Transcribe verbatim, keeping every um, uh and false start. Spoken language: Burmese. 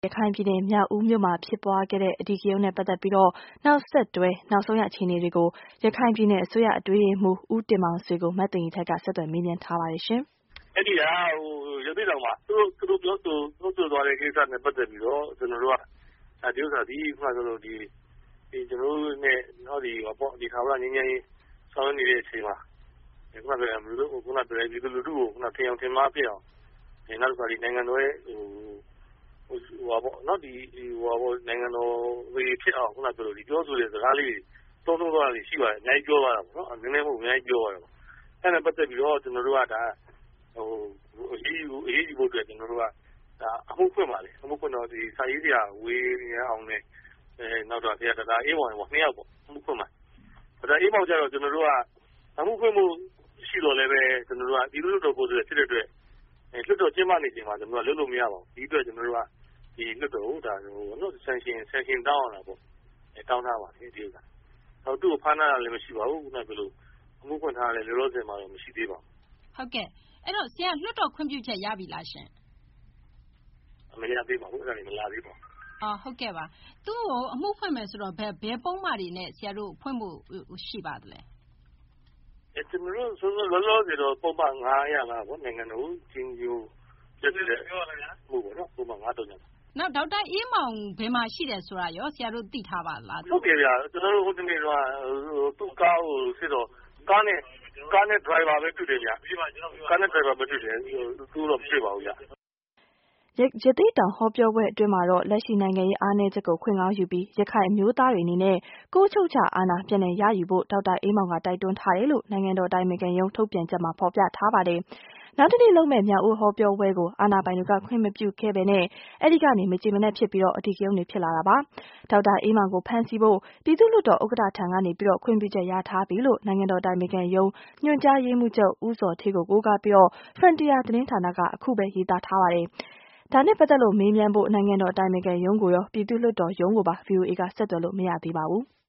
ရခိုင်ပြည်နယ်မြောက်ဦးမြို့မှာဖြစ်ပွားခဲ့တဲ့အဓိကရုဏ်းနဲ့ပတ်သက်ပြီးတော့နောက်ဆက်တွဲနောက်ဆုံးရအခြေအနေတွေကိုရခိုင်ပြည်နယ်အစိုးရအတွင်းရေးမှူးဦးတင်မောင်ဆွေကိုမသိင်္ဂီထိုက်ကဆက်သွယ်မေးမြန်းထားပါတယ်ရှင်။အဲ့ဒီဟာဟိုရသေးတောင်မှာသူတို့သူတို့ပြောသူပြောဆိုသွားတဲ့ကိစ္စနဲ့ပတ်သက်ပြီးတော့ကျွန်တော်တို့ကဒီဥစ္စာဒီမှဆိုလို့ဒီဒီကျွန်တော်တို့နဲ့တော့ဒီပေါ့ဒီခါဝရငင်းငင်းဆောင်ရနေတဲ့အချိန်မှာဒီခုနကပြောမလို့ခုနကပြောဒီလူလူကိုခုနထင်အောင်ထင်မှားပြအောင်ဒီနောက်တစ်ခါဒီနိုင်ငံတော်ရဲ့ဟိုဟိုဟာပေါ့နော်ဒီဟိုဟာပေါ့နိုင်ငံတော်ဝေဖြစ်အောင်ခုနပြောလို့ဒီပြောဆိုတဲ့စကားလေးတွေသုံးသုံးသွားတာရှိပါတယ်အများကြီးပြောသွားတာပေါ့နော်နည်းနည်းမဟုတ်အများကြီးပြောသွားတယ်ပေါ့အဲ့ဒါပတ်သက်ပြီးတော့ကျွန်တော်တို့ကဒါဟိုအရေးယူအရေးယူဖို့အတွက်ကျွန်တော်တို့ကဒါအမှုဖွင့်ပါလေအမှုဖွင့်တော့ဒီစာရေးစရာဝေးရအောင်နဲ့အဲနောက်တော့တရားတရားအေးဝင်ပေါ့နှစ်ယောက်ပေါ့အမှုဖွင့်ပါဒါအေးပေါက်ကြတော့ကျွန်တော်တို့ကအမှုဖွင့်မှုရှိတော့လည်းပဲကျွန်တော်တို့ကဒီလိုလိုတော့ကိုယ်ဆိုဖြစ်တဲ့အတွက်အဲလွတ်တော်ကျင်းပနေချိန်မှာကျွန်တော်တို့ကလွတ်လို့မရပါဘူးဒီအတွက်ကျွန်တော်တို့ကဒီလွတ်တော်ဟိုဒါဟိုနော်ဆန်ရှင်ဆန်ရှင်တောင်းရတာပေါ့အဲတောင်းထားပါလေဒီဥစ္စာတော့သူ့ကိုဖမ်းထားတာလည်းမရှိပါဘူးခုနကဘယ်လိုအမှုဖွင့်ထားတယ်လောလောဆယ်မှာတော့မရှိသေးပါဘူးဟုတ်ကဲ့အဲ့တော့ဆရာလွတ်တော်ခွင့်ပြုချက်ရပြီလားရှင်မရသေးပါဘူးအဲ့ဒါလည်းမလာသေးပါဘူးအော်ဟုတ်ကဲ့ပါသူ့ကိုအမှုဖွင့်မယ်ဆိုတော့ဘယ်ဘယ်ပုံမှန်တွေနဲ့ဆရာတို့ဖွင့်ဖို့ရှိပါသလဲအဲကျွန်တော်တို့ဆိုတော့လောလောဆယ်တော့ပုံမှန်ငါးရလားဗောနိုင်ငံတော်ချင်းကျိုးပြည့်တယ်ပြောရလားဟုတ်ပါတော့ပုံမှန်ငါးတော့ညနောက်ဒေါက်တာအေးမောင်ဘယ်မှာရှိတယ်ဆိုတာရောဆရာတို့သိထားပါလားဟုတ်ကဲ့ဗျာကျွန်တော်တို့ဟိုတနေ့တော့သူ့ကားကိုစစ်တော့ကားနဲ့ကားနဲ့ driver ပဲတွေ့တယ်ဗျာကားနဲ့ driver ပဲတွေ့တယ်သူတော့ပြည့်ပါဘူးဗျာရသေ့တောင်ဟောပြောပွဲအတွင်းမှာတော့လက်ရှိနိုင်ငံရေးအားနည်းချက်ကိုခွင့်ကောင်းယူပြီးရခိုင်အမျိုးသားတွေအနေနဲ့ကိုယ်ချုပ်ချအာဏာပြန်လည်ရယူဖို့ဒေါက်တာအေးမောင်ကတိုက်တွန်းထားတယ်လို့နိုင်ငံတော်တိုင်ပင်ခံရုံးထုတ်ပြန်ချက်မှာဖော်ပြထားပါတယ်။နောက်တစ်နေ့လုပ်မဲ့မြောက်ဦးဟောပြောပွဲကိုအာဏာပိုင်တွေကခွင့်မပြုခဲ့ပဲနဲ့အဲ့ဒီကနေမကြေမနက်ဖြစ်ပြီးတော့အဓိကရုဏ်းတွေဖြစ်လာတာပါ။ဒေါက်တာအေးမောင်ကိုဖမ်းဆီးဖို့ပြည်သူ့လွှတ်တော်ဥက္ကဋ္ဌထံကနေပြီးတော့ခွင့်ပြုချက်ရထားပြီလို့နိုင်ငံတော်တိုင်ပင်ခံရုံးညွှန်ကြားရေးမှူးချုပ်ဦးဇော်ဌေးကိုကိုးကားပြီးတော့ Frontier သတင်းဌာနကအခုပဲရေးသားထားပါတယ်။ဒါနဲ့ပတ်သက်လို့မေးမြန်းဖို့နိုင်ငံတော်အတိုင်ပင်ခံရုံးကိုရောပြည်သူ့လွှတ်တော်ရုံးကိုပါ ဗီအိုအေကဆက်သွယ်လို့မရသေးပါဘူး။